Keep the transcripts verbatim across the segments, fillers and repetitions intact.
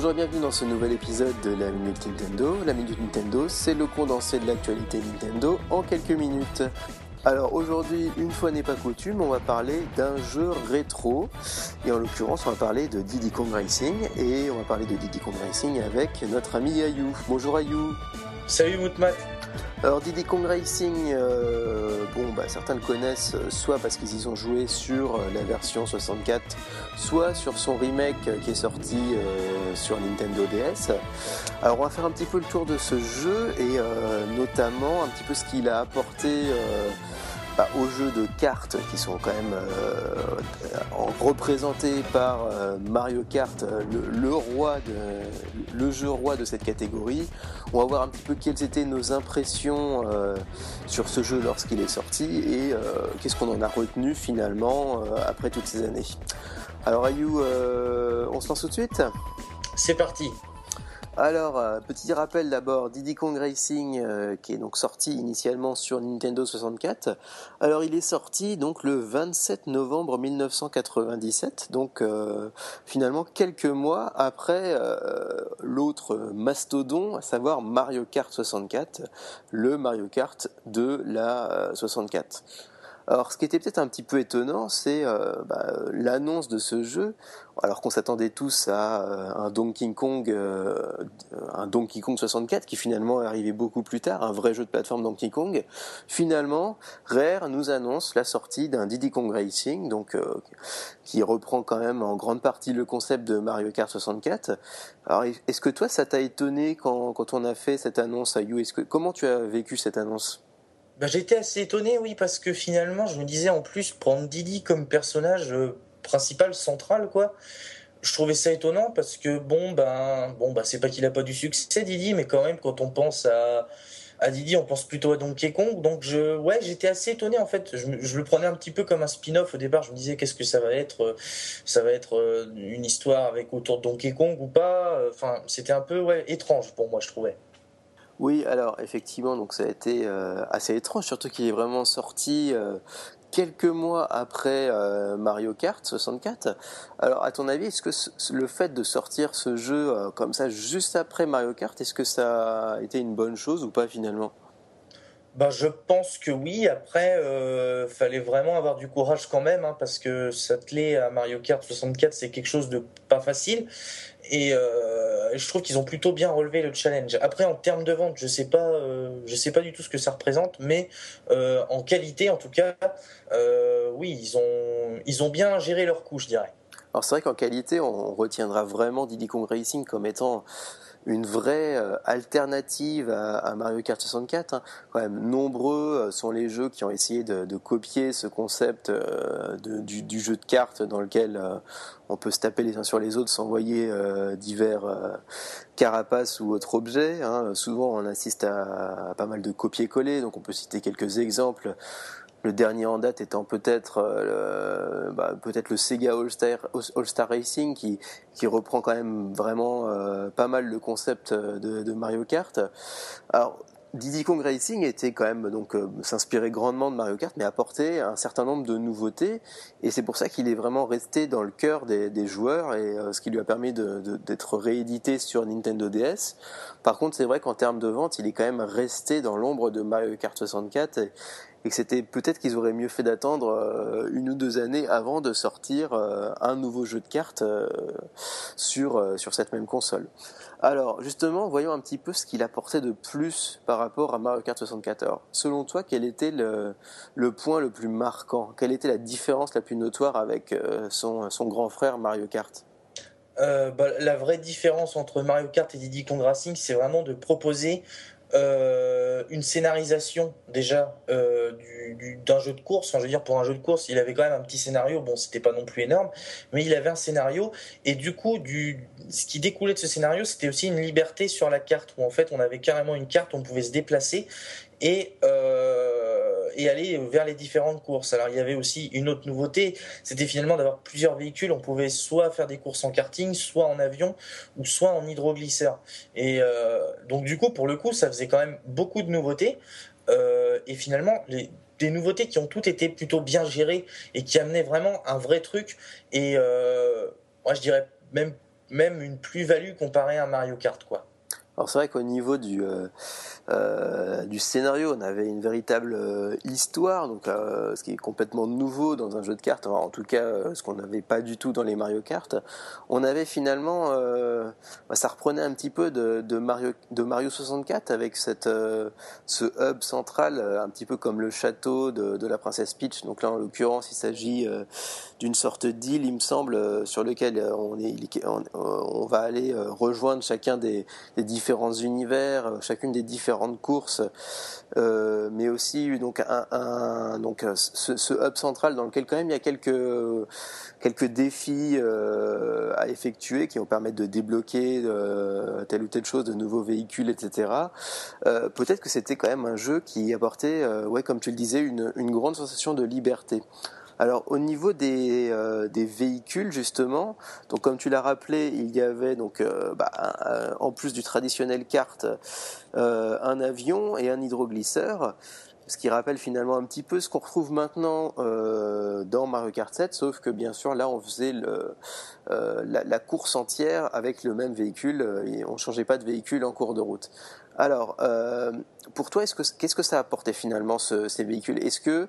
Bonjour et bienvenue dans ce nouvel épisode de la Minute Nintendo. La Minute Nintendo, c'est le condensé de l'actualité Nintendo en quelques minutes. Alors aujourd'hui, une fois n'est pas coutume, on va parler d'un jeu rétro. Et en l'occurrence, on va parler de Diddy Kong Racing. Et on va parler de Diddy Kong Racing avec notre ami Ayou. Bonjour Ayou. Salut Moutmat. Alors Diddy Kong Racing, euh, bon bah certains le connaissent soit parce qu'ils y ont joué sur la version soixante-quatre, soit sur son remake qui est sorti euh, sur Nintendo D S. Alors on va faire un petit peu le tour de ce jeu et euh, notamment un petit peu ce qu'il a apporté euh, bah, aux jeux de cartes qui sont quand même euh, représentés par euh, Mario Kart, le, le roi de, le jeu roi de cette catégorie. On va voir un petit peu quelles étaient nos impressions euh, sur ce jeu lorsqu'il est sorti et euh, qu'est-ce qu'on en a retenu finalement euh, après toutes ces années. Alors Ayou, euh, on se lance tout de suite ? C'est parti. Alors, euh, petit rappel d'abord, Diddy Kong Racing euh, qui est donc sorti initialement sur Nintendo soixante-quatre. Alors, il est sorti donc le vingt-sept novembre mille neuf cent quatre-vingt-dix-sept, donc euh, finalement quelques mois après euh, l'autre mastodon, à savoir Mario Kart soixante-quatre, le Mario Kart de la euh, soixante-quatre. Alors, ce qui était peut-être un petit peu étonnant, c'est euh, bah, l'annonce de ce jeu. Alors qu'on s'attendait tous à euh, un Donkey Kong, euh, un Donkey Kong soixante-quatre, qui finalement est arrivé beaucoup plus tard, un vrai jeu de plateforme Donkey Kong. Finalement, Rare nous annonce la sortie d'un Diddy Kong Racing, donc euh, qui reprend quand même en grande partie le concept de Mario Kart soixante-quatre. Alors, est-ce que toi, ça t'a étonné quand, quand on a fait cette annonce, Ayou ? Est-ce que comment tu as vécu cette annonce ? Bah, j'ai été assez étonné, oui, parce que finalement, je me disais en plus prendre Diddy comme personnage euh, principal, central, quoi. Je trouvais ça étonnant parce que bon, ben, bon, bah, c'est pas qu'il a pas du succès, Diddy, mais quand même, quand on pense à à Diddy, on pense plutôt à Donkey Kong. Donc je, ouais, j'étais assez étonné en fait. Je, je le prenais un petit peu comme un spin-off au départ. Je me disais qu'est-ce que ça va être, ça va être euh, une histoire avec autour de Donkey Kong ou pas. Enfin, c'était un peu ouais étrange pour moi, je trouvais. Oui, alors effectivement, donc ça a été euh, assez étrange, surtout qu'il est vraiment sorti euh, quelques mois après euh, Mario Kart soixante-quatre. Alors, à ton avis, est-ce que ce, le fait de sortir ce jeu euh, comme ça juste après Mario Kart, est-ce que ça a été une bonne chose ou pas finalement ? Ben, je pense que oui. Après, euh, fallait vraiment avoir du courage quand même, hein, parce que s'atteler à Mario Kart soixante-quatre, c'est quelque chose de pas facile. Et euh, je trouve qu'ils ont plutôt bien relevé le challenge. Après, en termes de vente, je sais pas, euh, je sais pas du tout ce que ça représente, mais euh, en qualité, en tout cas, euh, oui, ils ont, ils ont bien géré leur coup, je dirais. Alors c'est vrai qu'en qualité, on retiendra vraiment Diddy Kong Racing comme étant une vraie euh, alternative à, à Mario Kart soixante-quatre. Hein. Quand même, nombreux euh, sont les jeux qui ont essayé de, de copier ce concept euh, de, du, du jeu de cartes dans lequel euh, on peut se taper les uns sur les autres, s'envoyer euh, divers euh, carapaces ou autres objets. Hein. Souvent, on assiste à, à pas mal de copier-coller, donc on peut citer quelques exemples. Le dernier en date étant peut-être euh, le, bah, peut-être le Sega All-Star, All-Star Racing qui, qui reprend quand même vraiment euh, pas mal le concept de, de Mario Kart. Alors, Diddy Kong Racing était quand même donc euh, s'inspirer grandement de Mario Kart, mais apporter un certain nombre de nouveautés, et c'est pour ça qu'il est vraiment resté dans le cœur des, des joueurs et euh, ce qui lui a permis de, de, d'être réédité sur Nintendo D S. Par contre, c'est vrai qu'en termes de vente, il est quand même resté dans l'ombre de Mario Kart soixante-quatre. Et, et que c'était peut-être qu'ils auraient mieux fait d'attendre euh, une ou deux années avant de sortir euh, un nouveau jeu de cartes euh, sur, euh, sur cette même console. Alors justement, voyons un petit peu ce qu'il apportait de plus par rapport à Mario Kart soixante-quatre. Alors, selon toi, quel était le, le point le plus marquant ? Quelle était la différence la plus notoire avec euh, son, son grand frère Mario Kart ? Euh, bah, la vraie différence entre Mario Kart et Diddy Kong Racing, c'est vraiment de proposer euh, une scénarisation déjà euh, du, du, d'un jeu de course. Enfin, je veux dire, pour un jeu de course, il avait quand même un petit scénario. Bon, c'était pas non plus énorme, mais il avait un scénario. Et du coup, du, ce qui découlait de ce scénario, c'était aussi une liberté sur la carte, où en fait, on avait carrément une carte, on pouvait se déplacer et euh, et aller vers les différentes courses. Alors il y avait aussi une autre nouveauté, c'était finalement d'avoir plusieurs véhicules. On pouvait soit faire des courses en karting, soit en avion, ou soit en hydroglisseur. Et euh, donc du coup, pour le coup, ça faisait quand même beaucoup de nouveautés. Euh, et finalement, les, des nouveautés qui ont toutes été plutôt bien gérées et qui amenaient vraiment un vrai truc. Et euh, moi, je dirais même même une plus-value comparée à Mario Kart, quoi. Alors c'est vrai qu'au niveau du, euh, euh, du scénario, on avait une véritable euh, histoire, donc euh, ce qui est complètement nouveau dans un jeu de cartes, enfin, en tout cas euh, ce qu'on n'avait pas du tout dans les Mario Kart. On avait finalement, euh, bah, ça reprenait un petit peu de, de Mario de Mario soixante-quatre avec cette euh, ce hub central, euh, un petit peu comme le château de, de la princesse Peach. Donc là en l'occurrence il s'agit euh, d'une sorte d'île, il me semble, euh, sur lequel euh, on, est, on, on va aller euh, rejoindre chacun des, des différents univers, euh, chacune des différentes courses, euh, mais aussi donc un, un donc ce, ce hub central dans lequel quand même il y a quelques quelques défis euh, à effectuer qui vont permettre de débloquer euh, telle ou telle chose, de nouveaux véhicules, et cetera. Euh, peut-être que c'était quand même un jeu qui apportait, euh, ouais, comme tu le disais, une, une grande sensation de liberté. Alors au niveau des, euh, des véhicules justement, donc comme tu l'as rappelé, il y avait donc euh, bah, un, un, en plus du traditionnel kart, euh, un avion et un hydroglisseur, ce qui rappelle finalement un petit peu ce qu'on retrouve maintenant euh, dans Mario Kart sept, sauf que bien sûr là on faisait le, euh, la, la course entière avec le même véhicule, et on changeait pas de véhicule en cours de route. Alors, euh, pour toi, est-ce que, qu'est-ce que ça a apporté finalement ce, ces véhicules ? Est-ce que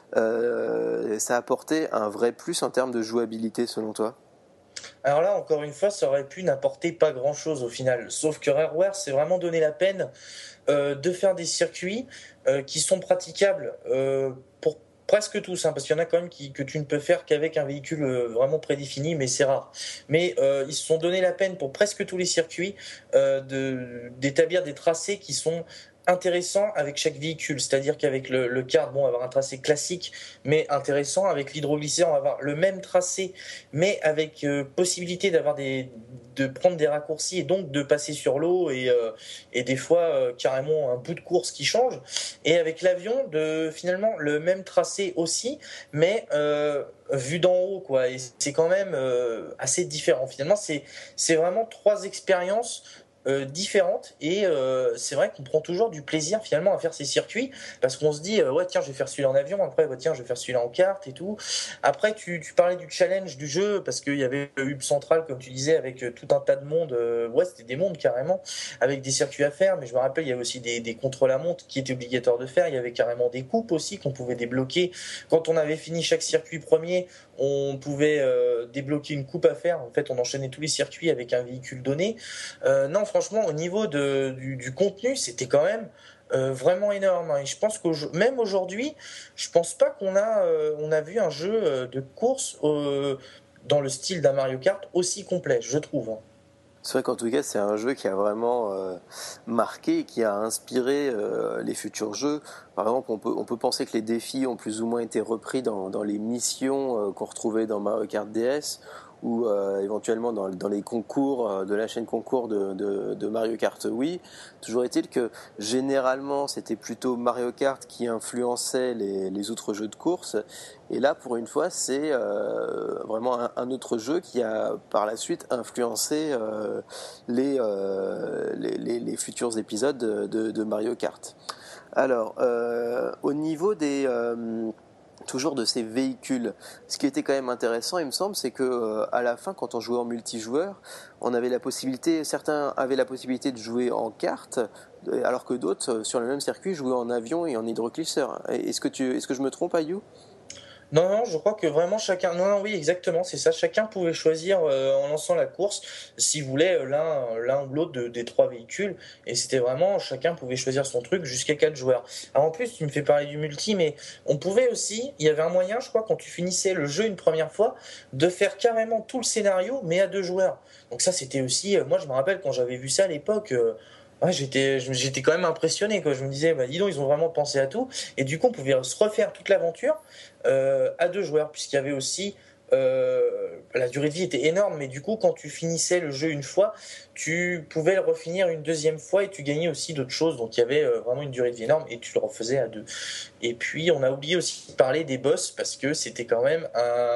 euh, ça a apporté un vrai plus en termes de jouabilité selon toi ? Alors là, encore une fois, ça aurait pu n'apporter pas grand-chose au final. Sauf que Rareware s'est vraiment donné la peine euh, de faire des circuits euh, qui sont praticables euh, pour presque tous, hein, parce qu'il y en a quand même qui, que tu ne peux faire qu'avec un véhicule euh, vraiment prédéfini, mais c'est rare. Mais euh, ils se sont donné la peine pour presque tous les circuits euh, de, d'établir des tracés qui sont intéressants avec chaque véhicule, c'est-à-dire qu'avec le, le kart, bon, on va avoir un tracé classique mais intéressant, avec l'hydroglisseur on va avoir le même tracé mais avec euh, possibilité d'avoir des de prendre des raccourcis et donc de passer sur l'eau et euh, et des fois euh, carrément un bout de course qui change, et avec l'avion de finalement le même tracé aussi mais euh, vu d'en haut, quoi, et c'est quand même euh, assez différent finalement. C'est c'est vraiment trois expériences euh, différentes, et euh, c'est vrai qu'on prend toujours du plaisir finalement à faire ces circuits parce qu'on se dit euh, ouais tiens je vais faire celui-là en avion, après bah, tiens je vais faire celui-là en carte et tout. Après tu, tu parlais du challenge du jeu parce qu'il y avait le hub central comme tu disais avec euh, tout un tas de monde, euh, ouais c'était des mondes carrément avec des circuits à faire, mais je me rappelle il y avait aussi des, des contre-la-montre qui étaient obligatoires de faire, il y avait carrément des coupes aussi qu'on pouvait débloquer quand on avait fini chaque circuit premier. On pouvait euh, débloquer une coupe à faire, en fait on enchaînait tous les circuits avec un véhicule donné. Euh, non, franchement, au niveau de, du, du contenu, c'était quand même euh, vraiment énorme, hein. Et je pense que même aujourd'hui, je pense pas qu'on a, euh, on a vu un jeu euh, de course euh, dans le style d'un Mario Kart aussi complet, je trouve, hein. C'est vrai qu'en tout cas, c'est un jeu qui a vraiment euh, marqué, qui a inspiré euh, les futurs jeux. Par exemple, on peut, on peut penser que les défis ont plus ou moins été repris dans, dans les missions euh, qu'on retrouvait dans Mario Kart D S, ou euh, éventuellement dans, dans les concours euh, de la chaîne concours de, de, de Mario Kart Wii. Toujours est-il que généralement, c'était plutôt Mario Kart qui influençait les, les autres jeux de course. Et là, pour une fois, c'est euh, vraiment un, un autre jeu qui a par la suite influencé euh, les, euh, les, les, les futurs épisodes de, de, de Mario Kart. Alors, euh, au niveau des... Euh, toujours de ces véhicules. Ce qui était quand même intéressant, il me semble, c'est que euh, à la fin, quand on jouait en multijoueur, on avait la possibilité, certains avaient la possibilité de jouer en carte, alors que d'autres, sur le même circuit, jouaient en avion et en hydroglisseur. Est-ce que tu, est-ce que je me trompe, Ayou ? Non, non, je crois que vraiment chacun. Non, non, oui, exactement, c'est ça. Chacun pouvait choisir euh, en lançant la course s'il voulait euh, l'un, l'un ou l'autre de- des trois véhicules. Et c'était vraiment chacun pouvait choisir son truc jusqu'à quatre joueurs. Alors en plus, tu me fais parler du multi, mais on pouvait aussi. Il y avait un moyen, je crois, quand tu finissais le jeu une première fois, de faire carrément tout le scénario, mais à deux joueurs. Donc ça, c'était aussi. euh, moi, je me rappelle quand j'avais vu ça à l'époque. euh, Ouais, j'étais, j'étais quand même impressionné, quoi. Je me disais, bah, dis donc, ils ont vraiment pensé à tout. Et du coup, on pouvait se refaire toute l'aventure euh, à deux joueurs, puisqu'il y avait aussi euh, la durée de vie était énorme, mais du coup, quand tu finissais le jeu une fois, tu pouvais le refinir une deuxième fois et tu gagnais aussi d'autres choses. Donc il y avait euh, vraiment une durée de vie énorme et tu le refaisais à deux. Et puis, on a oublié aussi de parler des boss parce que c'était quand même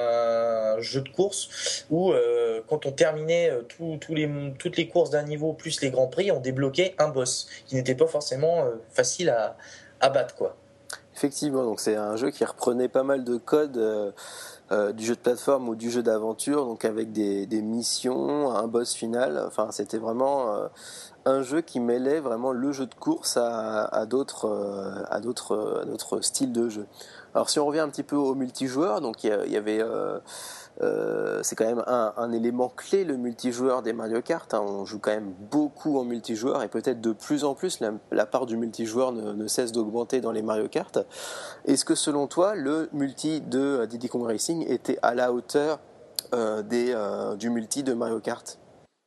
un jeu de course où euh, quand on terminait euh, tout, tout les, toutes les courses d'un niveau plus les grands prix, on débloquait un boss qui n'était pas forcément euh, facile à, à battre, quoi. Effectivement, donc c'est un jeu qui reprenait pas mal de codes euh, euh, du jeu de plateforme ou du jeu d'aventure, donc avec des, des missions, un boss final. Enfin, c'était vraiment euh, un jeu qui mêlait vraiment le jeu de course à, à d'autres euh, à d'autres à d'autres styles de jeu. Alors si on revient un petit peu au multijoueur, donc il y, y avait euh, euh, c'est quand même un, un élément clé, le multijoueur des Mario Kart, hein. On joue quand même beaucoup en multijoueur et peut-être de plus en plus la, la part du multijoueur ne, ne cesse d'augmenter dans les Mario Kart. Est-ce que selon toi le multi de Diddy Kong Racing était à la hauteur euh, des, euh, du multi de Mario Kart?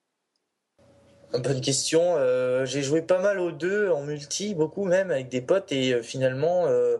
Bonne question. Euh, j'ai joué pas mal aux deux en multi, beaucoup même avec des potes et euh, finalement euh,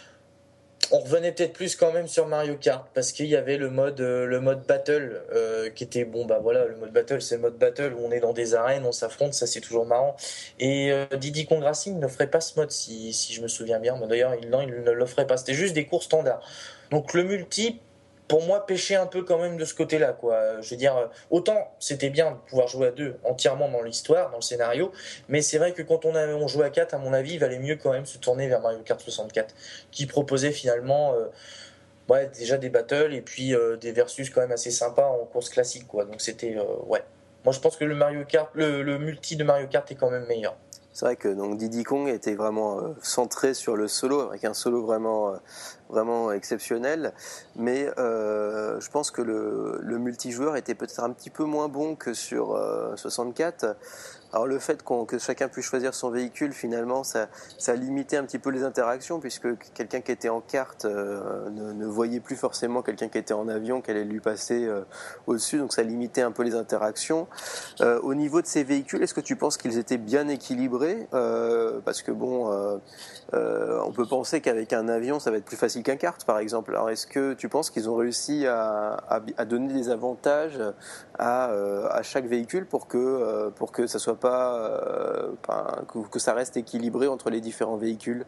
on revenait peut-être plus quand même sur Mario Kart parce qu'il y avait le mode euh, le mode battle euh, qui était bon bah voilà le mode battle c'est le mode battle où on est dans des arènes on s'affronte ça c'est toujours marrant et euh, Diddy Kong Racing n'offrait pas ce mode si, si je me souviens bien. Mais d'ailleurs il, non, il ne l'offrait pas, c'était juste des cours standards donc le multi pour moi pêchait un peu quand même de ce côté-là quoi. Je veux dire autant c'était bien de pouvoir jouer à deux entièrement dans l'histoire dans le scénario mais c'est vrai que quand on, avait, on jouait à quatre à mon avis il valait mieux quand même se tourner vers Mario Kart soixante-quatre qui proposait finalement euh, ouais, déjà des battles et puis euh, des versus quand même assez sympas en course classique quoi. Donc c'était euh, ouais. Moi je pense que le Mario Kart le, le multi de Mario Kart est quand même meilleur. C'est vrai que donc Diddy Kong était vraiment euh, centré sur le solo, avec un solo vraiment, euh, vraiment exceptionnel. Mais euh, je pense que le, le multijoueur était peut-être un petit peu moins bon que sur euh, soixante-quatre. Alors le fait qu'on, que chacun puisse choisir son véhicule, finalement, ça, ça limitait un petit peu les interactions, puisque quelqu'un qui était en carte euh, ne, ne voyait plus forcément quelqu'un qui était en avion, qui allait lui passer euh, au-dessus, donc ça limitait un peu les interactions. Euh, au niveau de ces véhicules, est-ce que tu penses qu'ils étaient bien équilibrés euh, Parce que bon, euh, euh, on peut penser qu'avec un avion, ça va être plus facile qu'un kart, par exemple. Alors est-ce que tu penses qu'ils ont réussi à, à, à donner des avantages à, euh, à chaque véhicule pour que, euh, pour que ça soit pas, euh, pas que, que ça reste équilibré entre les différents véhicules?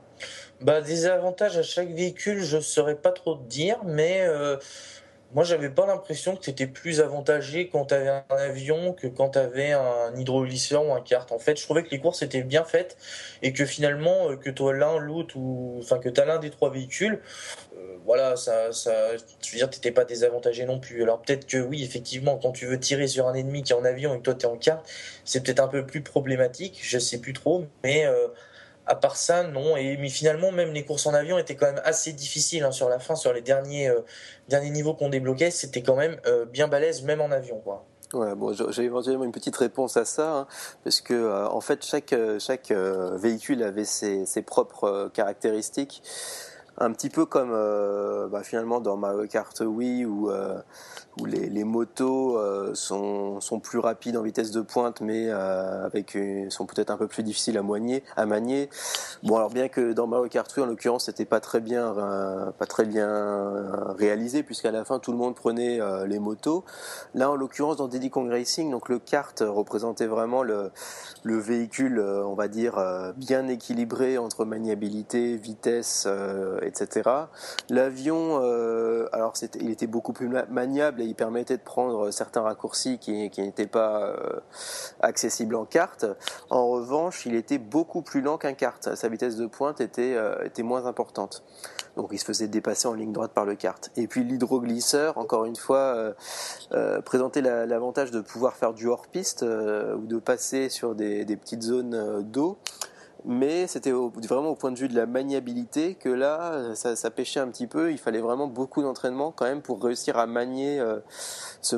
Bah des avantages à chaque véhicule, je saurais pas trop te dire mais euh, moi, j'avais pas l'impression que t'étais plus avantagé quand t'avais un avion que quand t'avais un hydroglisseur ou un kart. En fait, je trouvais que les courses étaient bien faites et que finalement, euh, que toi l'un, l'autre ou enfin que t'as l'un des trois véhicules, euh, voilà, ça, ça, je veux dire, t'étais pas désavantagé non plus. Alors peut-être que oui, effectivement, quand tu veux tirer sur un ennemi qui est en avion et que toi t'es en kart, c'est peut-être un peu plus problématique. Je sais plus trop, mais euh, à part ça, non. Et mais finalement, même les courses en avion étaient quand même assez difficiles hein, sur la fin, sur les derniers euh, derniers niveaux qu'on débloquait, c'était quand même euh, bien balèze, même en avion, quoi. Ouais, bon, j'ai éventuellement une petite réponse à ça, hein, parce que euh, en fait chaque euh, chaque euh, véhicule avait ses, ses propres euh, caractéristiques, un petit peu comme euh, bah, finalement dans Mario Kart Wii où euh, où les, les motos euh, sont, sont plus rapides en vitesse de pointe, mais euh, avec une, sont peut-être un peu plus difficiles à manier, à manier. Bon, alors bien que dans Mario Kart Wii, en l'occurrence, c'était pas très bien, euh, pas très bien réalisé, puisqu'à la fin tout le monde prenait euh, les motos. Là, en l'occurrence, dans Diddy Kong Racing, donc le kart représentait vraiment le, le véhicule, euh, on va dire, euh, bien équilibré entre maniabilité, vitesse, euh, et cetera. L'avion, euh, alors c'était, il était beaucoup plus maniable et il permettait de prendre certains raccourcis qui, qui n'étaient pas euh, accessibles en kart. En revanche, il était beaucoup plus lent qu'un kart. Sa vitesse de pointe était, euh, était moins importante. Donc il se faisait dépasser en ligne droite par le kart. Et puis l'hydroglisseur, encore une fois, euh, euh, présentait la, l'avantage de pouvoir faire du hors-piste euh, ou de passer sur des, des petites zones euh, d'eau. Mais c'était au, vraiment au point de vue de la maniabilité que là, ça, ça pêchait un petit peu. Il fallait vraiment beaucoup d'entraînement quand même pour réussir à manier euh, ce,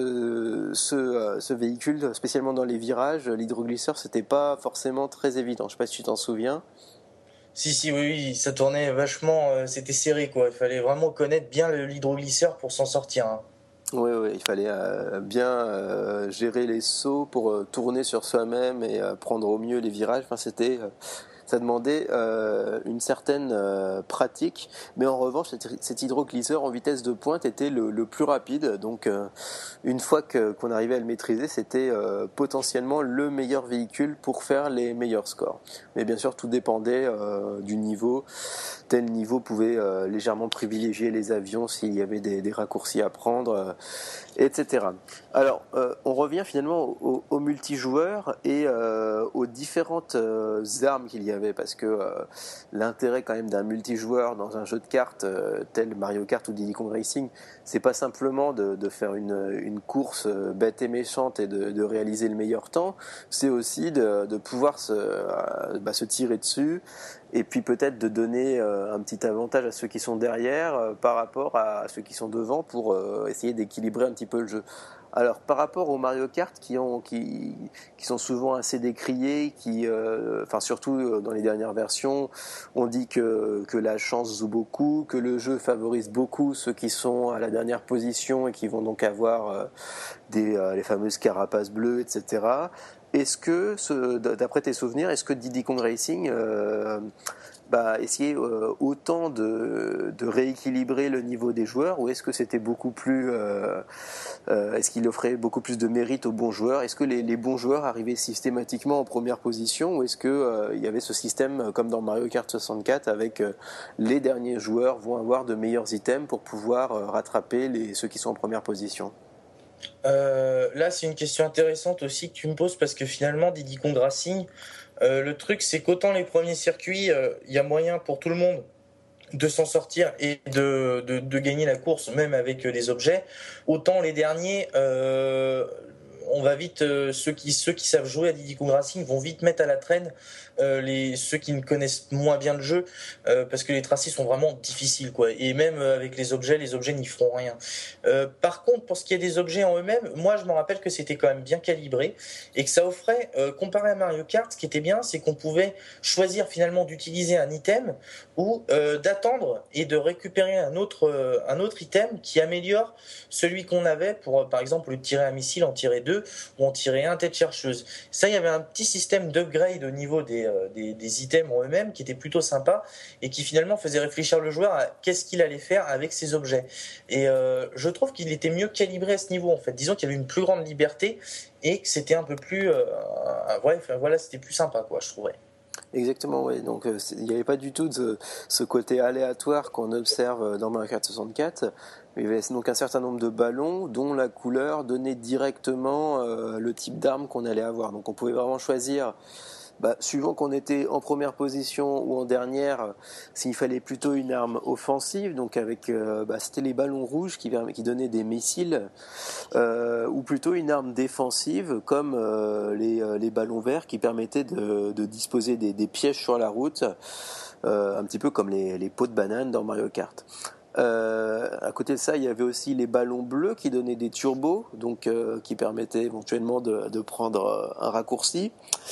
ce, ce, euh, ce véhicule, spécialement dans les virages. L'hydroglisseur, c'était pas forcément très évident. Je sais pas si tu t'en souviens. Si, si, oui, oui, ça tournait vachement, euh, c'était serré, quoi. Il fallait vraiment connaître bien le- l'hydroglisseur pour s'en sortir, hein. Oui, oui, il fallait euh, bien euh, gérer les sauts pour euh, tourner sur soi-même et euh, prendre au mieux les virages. Enfin, c'était euh, ça demandait euh, une certaine euh, pratique, mais en revanche, cet, cet hydroglisseur en vitesse de pointe était le, le plus rapide. Donc, euh, une fois que, qu'on arrivait à le maîtriser, c'était euh, potentiellement le meilleur véhicule pour faire les meilleurs scores. Mais bien sûr, tout dépendait euh, du niveau. Tel niveau pouvait euh, légèrement privilégier les avions s'il y avait des, des raccourcis à prendre, euh, et cetera. Alors, euh, on revient finalement au, au multijoueur et euh, aux différentes euh, armes qu'il y avait. avait, parce que euh, l'intérêt quand même d'un multijoueur dans un jeu de cartes euh, tel Mario Kart ou Diddy Kong Racing, c'est pas simplement de, de faire une, une course euh, bête et méchante et de, de réaliser le meilleur temps, c'est aussi de, de pouvoir se, euh, bah, se tirer dessus, et puis peut-être de donner euh, un petit avantage à ceux qui sont derrière euh, par rapport à ceux qui sont devant pour euh, essayer d'équilibrer un petit peu le jeu. Alors, par rapport aux Mario Kart qui, ont, qui, qui sont souvent assez décriés, qui, euh, enfin surtout dans les dernières versions, on dit que, que la chance joue beaucoup, que le jeu favorise beaucoup ceux qui sont à la dernière position et qui vont donc avoir euh, des, euh, les fameuses carapaces bleues, et cetera. Est-ce que, ce, d'après tes souvenirs, est-ce que Diddy Kong Racing euh, bah, essayer euh, autant de, de rééquilibrer le niveau des joueurs, ou est-ce que c'était beaucoup plus euh, euh, est-ce qu'il offrait beaucoup plus de mérite aux bons joueurs? Est-ce que les, les bons joueurs arrivaient systématiquement en première position, ou est-ce que euh, il y avait ce système comme dans Mario Kart soixante-quatre avec euh, les derniers joueurs vont avoir de meilleurs items pour pouvoir euh, rattraper les, ceux qui sont en première position? Euh, là, c'est une question intéressante aussi que tu me poses parce que finalement, Diddy Kong Racing, euh, le truc, c'est qu'autant les premiers circuits, il euh, y a moyen pour tout le monde de s'en sortir et de, de, de gagner la course, même avec euh, des objets, autant les derniers, euh, on va vite, euh, ceux, qui, ceux qui savent jouer à Diddy Kong Racing vont vite mettre à la traîne euh, les, ceux qui ne connaissent moins bien le jeu, euh, parce que les tracés sont vraiment difficiles, quoi. Et même euh, avec les objets, les objets n'y feront rien. Euh, par contre, pour ce qui est des objets en eux-mêmes, moi je me rappelle que c'était quand même bien calibré et que ça offrait, euh, comparé à Mario Kart, ce qui était bien, c'est qu'on pouvait choisir finalement d'utiliser un item ou euh, d'attendre et de récupérer un autre, euh, un autre item qui améliore celui qu'on avait pour, euh, par exemple, le tirer un missile, en tirer deux ou en tirer un tête chercheuse. Ça, il y avait un petit système d'upgrade au niveau des, euh, des, des items en eux-mêmes qui était plutôt sympa et qui finalement faisait réfléchir le joueur à qu'est-ce qu'il allait faire avec ses objets. Et euh, je trouve qu'il était mieux calibré à ce niveau, en fait. Disons qu'il y avait une plus grande liberté et que c'était un peu plus... Euh, ouais, enfin, voilà, c'était plus sympa, quoi, je trouvais. Exactement, oui. Donc euh, il n'y avait pas du tout de ce côté aléatoire qu'on observe dans Mario Kart soixante-quatre. Il y avait donc un certain nombre de ballons dont la couleur donnait directement euh, le type d'arme qu'on allait avoir. Donc on pouvait vraiment choisir, bah, suivant qu'on était en première position ou en dernière, s'il fallait plutôt une arme offensive, donc avec, euh, bah, c'était les ballons rouges qui, qui donnaient des missiles, euh, ou plutôt une arme défensive comme euh, les, euh, les ballons verts qui permettaient de, de disposer des, des pièges sur la route, euh, un petit peu comme les, les pots de banane dans Mario Kart. Euh, à côté de ça, il y avait aussi les ballons bleus qui donnaient des turbos, donc euh, qui permettaient éventuellement de, de prendre un raccourci.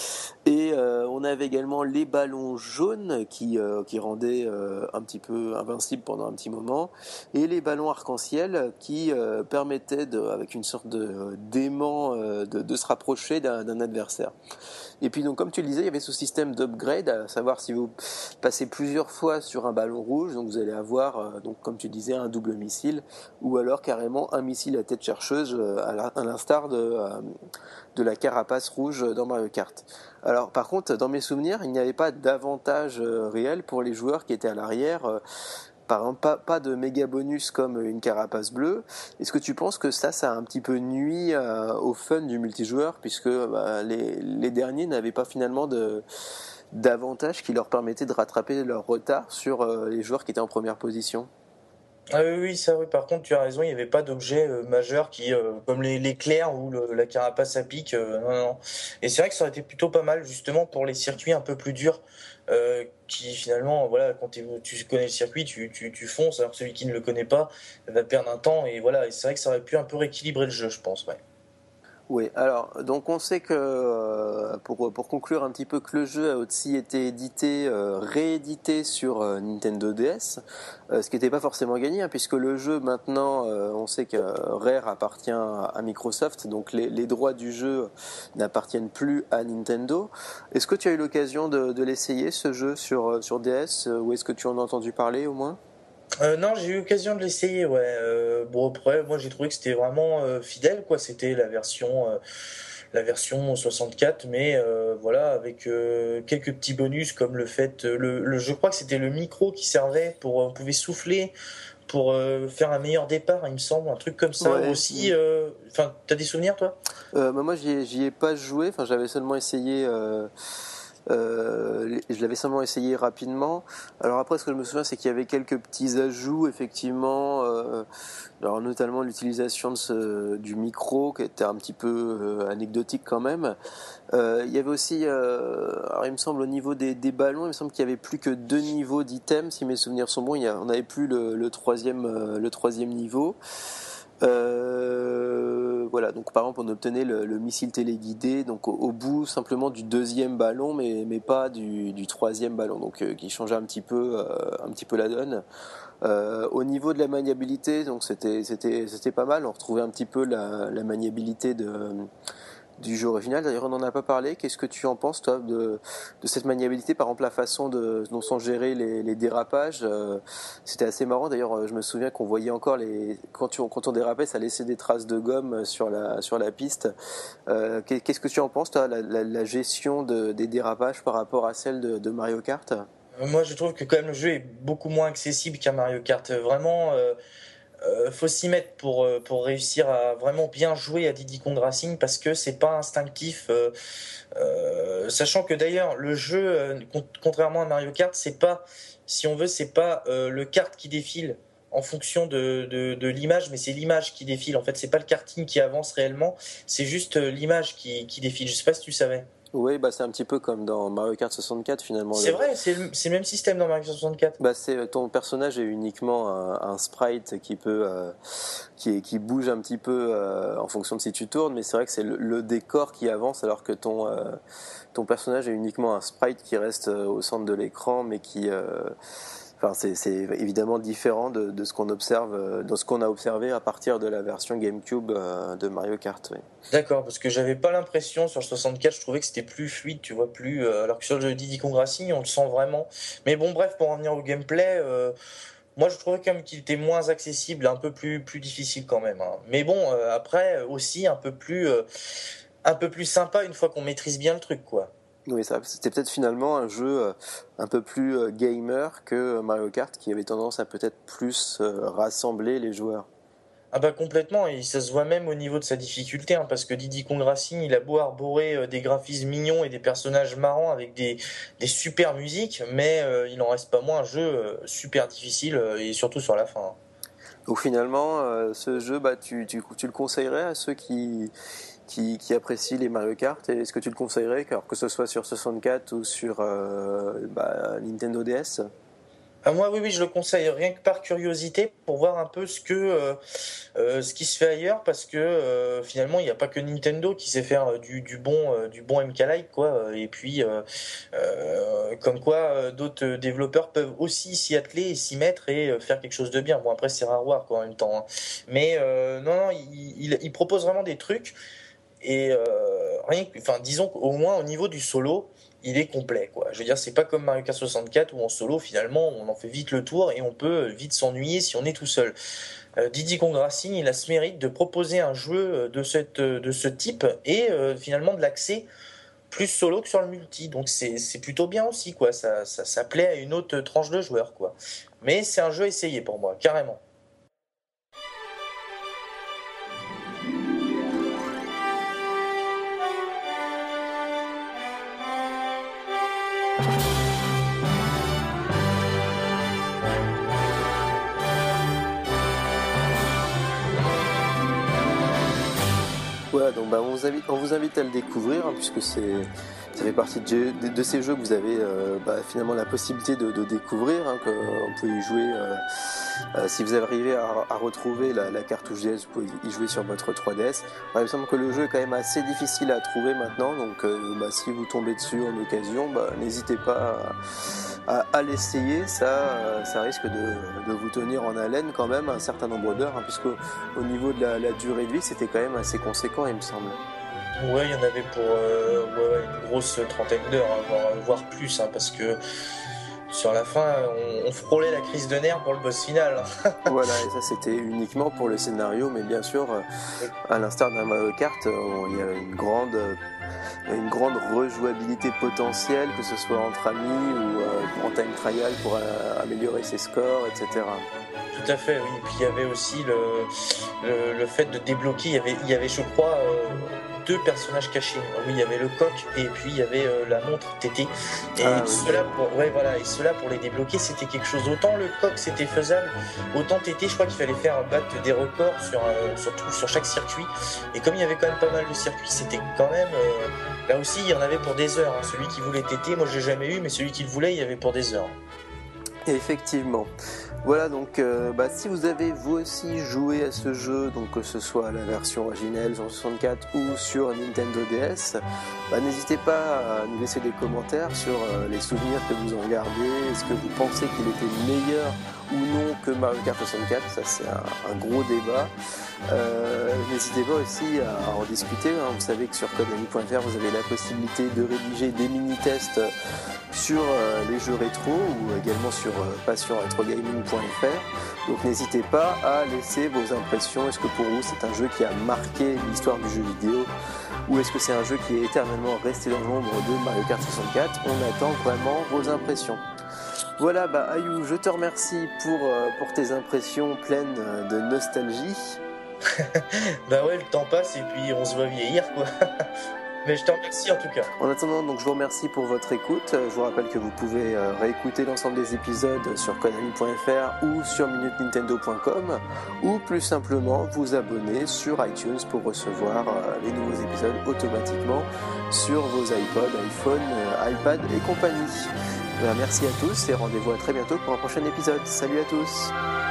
Et euh, on avait également les ballons jaunes qui, euh, qui rendaient euh, un petit peu invincible pendant un petit moment, et les ballons arc-en-ciel qui euh, permettaient, de, avec une sorte de d'aimant, euh, de, de se rapprocher d'un, d'un adversaire. Et puis donc comme tu le disais, il y avait ce système d'upgrade, à savoir si vous passez plusieurs fois sur un ballon rouge, donc vous allez avoir, euh, donc comme tu disais, un double missile, ou alors carrément un missile à tête chercheuse, euh, à l'instar de, euh, de la carapace rouge dans Mario Kart. Alors par contre, dans mes souvenirs, il n'y avait pas d'avantage euh, réel pour les joueurs qui étaient à l'arrière. Euh, par exemple, pas, pas de méga bonus comme une carapace bleue. Est-ce que tu penses que ça, ça a un petit peu nuit euh, au fun du multijoueur, puisque bah, les, les derniers n'avaient pas finalement de, d'avantage qui leur permettait de rattraper leur retard sur euh, les joueurs qui étaient en première position? Ah oui, oui, ça, oui. Par contre, tu as raison, il n'y avait pas d'objet euh, majeur qui, euh, comme les, l'éclair ou le- la carapace à pic. Euh, non, non. Et c'est vrai que ça aurait été plutôt pas mal, justement, pour les circuits un peu plus durs, euh, qui finalement, voilà, quand t'es- tu connais le circuit, tu, tu, tu fonces, alors que celui qui ne le connaît pas va perdre un temps. Et voilà, et c'est vrai que ça aurait pu un peu rééquilibrer le jeu, je pense, ouais. Oui, alors donc on sait que euh, pour pour conclure un petit peu que le jeu a aussi été édité, euh, réédité sur euh, Nintendo D S, euh, ce qui n'était pas forcément gagné, hein, puisque le jeu maintenant, euh, on sait que Rare appartient à Microsoft, donc les, les droits du jeu n'appartiennent plus à Nintendo. Est-ce que tu as eu l'occasion de, de l'essayer ce jeu sur sur D S, ou est-ce que tu en as entendu parler au moins? Euh, non, j'ai eu l'occasion de l'essayer, ouais. Euh, bon, après, moi j'ai trouvé que c'était vraiment euh, fidèle, quoi. C'était la version, euh, la version soixante-quatre, mais euh, voilà, avec euh, quelques petits bonus comme le fait, euh, le, le- je crois que c'était le micro qui servait pour, on pouvait souffler pour euh, faire un meilleur départ, il me semble, un truc comme ça. Ou Ouais. aussi, euh, enfin, t'as des souvenirs, toi? Euh, bah moi j'y ai, j'y ai pas joué, enfin j'avais seulement essayé. Euh, Euh, je l'avais seulement essayé rapidement. Alors après, ce que je me souviens, c'est qu'il y avait quelques petits ajouts, effectivement. Euh, alors notamment l'utilisation de ce, du micro, qui était un petit peu euh, anecdotique quand même. Euh, il y avait aussi, euh, alors il me semble au niveau des, des ballons, il me semble qu'il y avait plus que deux niveaux d'items, si mes souvenirs sont bons. Il y a, on n'avait plus le, le troisième, euh, le troisième niveau. Euh, voilà, donc par exemple on obtenait le, le missile téléguidé donc au, au bout simplement du deuxième ballon mais, mais pas du, du troisième ballon, donc euh, qui changeait un petit peu euh, un petit peu la donne. Euh, au niveau de la maniabilité, donc c'était c'était c'était pas mal, on retrouvait un petit peu la, la maniabilité de du jeu original. D'ailleurs, on n'en a pas parlé. Qu'est-ce que tu en penses, toi, de, de cette maniabilité, par exemple, la façon de, dont sont gérés les, les dérapages euh, c'était assez marrant. D'ailleurs, je me souviens qu'on voyait encore les quand, tu, quand on dérapait, ça laissait des traces de gomme sur la sur la piste. Euh, qu'est-ce que tu en penses, toi, la, la, la gestion de, des dérapages par rapport à celle de, de Mario Kart? Moi, je trouve que quand même le jeu est beaucoup moins accessible qu'un Mario Kart. Vraiment. Euh... Euh, faut s'y mettre pour, euh, pour réussir à vraiment bien jouer à Diddy Kong Racing parce que c'est pas instinctif. Euh, euh, sachant que d'ailleurs le jeu, euh, con- contrairement à Mario Kart, c'est pas, si on veut, c'est pas euh, le kart qui défile en fonction de, de, de l'image, mais c'est l'image qui défile. En fait, c'est pas le karting qui avance réellement, c'est juste euh, l'image qui, qui défile. Je sais pas si tu savais. Oui, bah c'est un petit peu comme dans Mario Kart soixante-quatre finalement. C'est Le... vrai, c'est le, c'est le même système dans Mario soixante-quatre. Bah c'est ton personnage est uniquement un, un sprite qui peut euh, qui, qui bouge un petit peu euh, en fonction de si tu tournes, mais c'est vrai que c'est le, le décor qui avance alors que ton euh, ton personnage est uniquement un sprite qui reste euh, au centre de l'écran, mais qui euh, Enfin, c'est, c'est évidemment différent de, de ce qu'on observe, de ce qu'on a observé à partir de la version GameCube euh, de Mario Kart. Oui. D'accord, parce que j'avais pas l'impression sur le soixante-quatre, je trouvais que c'était plus fluide, tu vois, plus euh, alors que sur le jeu Diddy Kong Racing, on le sent vraiment. Mais bon, bref, pour en venir au gameplay, euh, moi je trouvais quand même qu'il était moins accessible, un peu plus plus difficile quand même. Hein. Mais bon, euh, après aussi un peu plus euh, un peu plus sympa une fois qu'on maîtrise bien le truc, quoi. Oui, ça, c'était peut-être finalement un jeu euh, un peu plus euh, gamer que Mario Kart, qui avait tendance à peut-être plus euh, rassembler les joueurs. Ah bah complètement, et ça se voit même au niveau de sa difficulté, hein, parce que Diddy Kong Racing, il a beau arborer euh, des graphismes mignons et des personnages marrants avec des, des super musiques, mais euh, il en reste pas moins un jeu euh, super difficile, euh, et surtout sur la fin. Hein. Donc finalement, euh, ce jeu, bah, tu, tu, tu le conseillerais à ceux qui, qui, qui apprécient les Mario Kart, et est-ce que tu le conseillerais, alors que ce soit sur soixante-quatre ou sur euh, bah, Nintendo D S? Ah, moi, oui, oui, je le conseille rien que par curiosité pour voir un peu ce que euh, euh, ce qui se fait ailleurs, parce que euh, finalement, il n'y a pas que Nintendo qui sait faire euh, du, du bon euh, du bon M K-like, quoi. Et puis, euh, euh, comme quoi, euh, d'autres développeurs peuvent aussi s'y atteler et s'y mettre et euh, faire quelque chose de bien. Bon, après, c'est rare, quoi, en même temps. Hein. Mais euh, non, non, il, il, il propose vraiment des trucs. Et euh, rien que, enfin, disons qu'au moins au niveau du solo, il est complet, quoi. Je veux dire, c'est pas comme Mario Kart soixante-quatre où en solo, finalement, on en fait vite le tour et on peut vite s'ennuyer si on est tout seul. Euh, Diddy Kong Racing, il a ce mérite de proposer un jeu de, cette, de ce type et euh, finalement de l'accès plus solo que sur le multi. Donc c'est, c'est plutôt bien aussi, quoi. Ça, ça, ça plaît à une autre tranche de joueurs, quoi. Mais c'est un jeu à essayer pour moi, carrément. Voilà, donc bah, on, vous invite, on vous invite à le découvrir, hein, puisque c'est, ça fait partie de, de, de ces jeux que vous avez euh, bah, finalement la possibilité de, de découvrir, hein, que, on peut y jouer, euh, euh, si vous arrivez à, à retrouver la, la cartouche D S, vous pouvez y jouer sur votre trois D S. Alors, il me semble que le jeu est quand même assez difficile à trouver maintenant, donc euh, bah, si vous tombez dessus en occasion, bah, n'hésitez pas à, à, à l'essayer, ça, euh, ça risque de, de vous tenir en haleine quand même un certain nombre d'heures, hein, puisque au niveau de la, la durée de vie, c'était quand même assez conséquent, il me semble. Ouais, il y en avait pour euh, ouais, ouais, une grosse trentaine d'heures, hein, voire, voire plus, hein, parce que sur la fin, on, on frôlait la crise de nerfs pour le boss final. Voilà, et ça c'était uniquement pour le scénario, mais bien sûr, à l'instar d'un Mario Kart, il y a une grande, une grande rejouabilité potentielle, que ce soit entre amis ou euh, en time trial pour euh, améliorer ses scores, et cetera. Tout à fait, oui. Et puis il y avait aussi le, le, le fait de débloquer. Il y avait, il y avait je crois, euh, deux personnages cachés. Oui, il y avait le coq et puis il y avait euh, la montre T T. Et Ah, oui. cela pour, ouais, voilà, et cela pour les débloquer, c'était quelque chose. Autant le coq c'était faisable, autant T T, je crois qu'il fallait faire battre des records sur, euh, surtout sur chaque circuit. Et comme il y avait quand même pas mal de circuits, c'était quand même. Euh, là aussi, il y en avait pour des heures. Hein. Celui qui voulait T T, moi j'ai jamais eu, mais celui qui le voulait, il y avait pour des heures. Effectivement. Voilà, donc euh, bah, si vous avez vous aussi joué à ce jeu, donc que ce soit la version originelle sur soixante-quatre ou sur Nintendo D S, bah, n'hésitez pas à nous laisser des commentaires sur euh, les souvenirs que vous en gardez. Est-ce que vous pensez qu'il était meilleur ou non que Mario Kart soixante-quatre? Ça, c'est un, un gros débat. Euh, n'hésitez pas aussi à, à en discuter. Hein. Vous savez que sur Konami point F R, vous avez la possibilité de rédiger des mini-tests sur euh, les jeux rétro ou également sur euh, passion retro gaming point F R. Donc n'hésitez pas à laisser vos impressions. Est-ce que pour vous c'est un jeu qui a marqué l'histoire du jeu vidéo ou est-ce que c'est un jeu qui est éternellement resté dans l'ombre de Mario Kart soixante-quatre? On attend vraiment vos impressions. Voilà, bah Ayou, je te remercie pour, euh, pour tes impressions pleines de nostalgie. Bah ouais, le temps passe et puis on se voit vieillir quoi. Mais je te remercie en tout cas. En attendant, donc, je vous remercie pour votre écoute. Je vous rappelle que vous pouvez euh, réécouter l'ensemble des épisodes sur konami point F R ou sur minute nintendo point com ou plus simplement vous abonner sur iTunes pour recevoir euh, les nouveaux épisodes automatiquement sur vos iPods, iPhone, euh, iPad et compagnie. Ben, merci à tous et rendez-vous à très bientôt pour un prochain épisode. Salut à tous!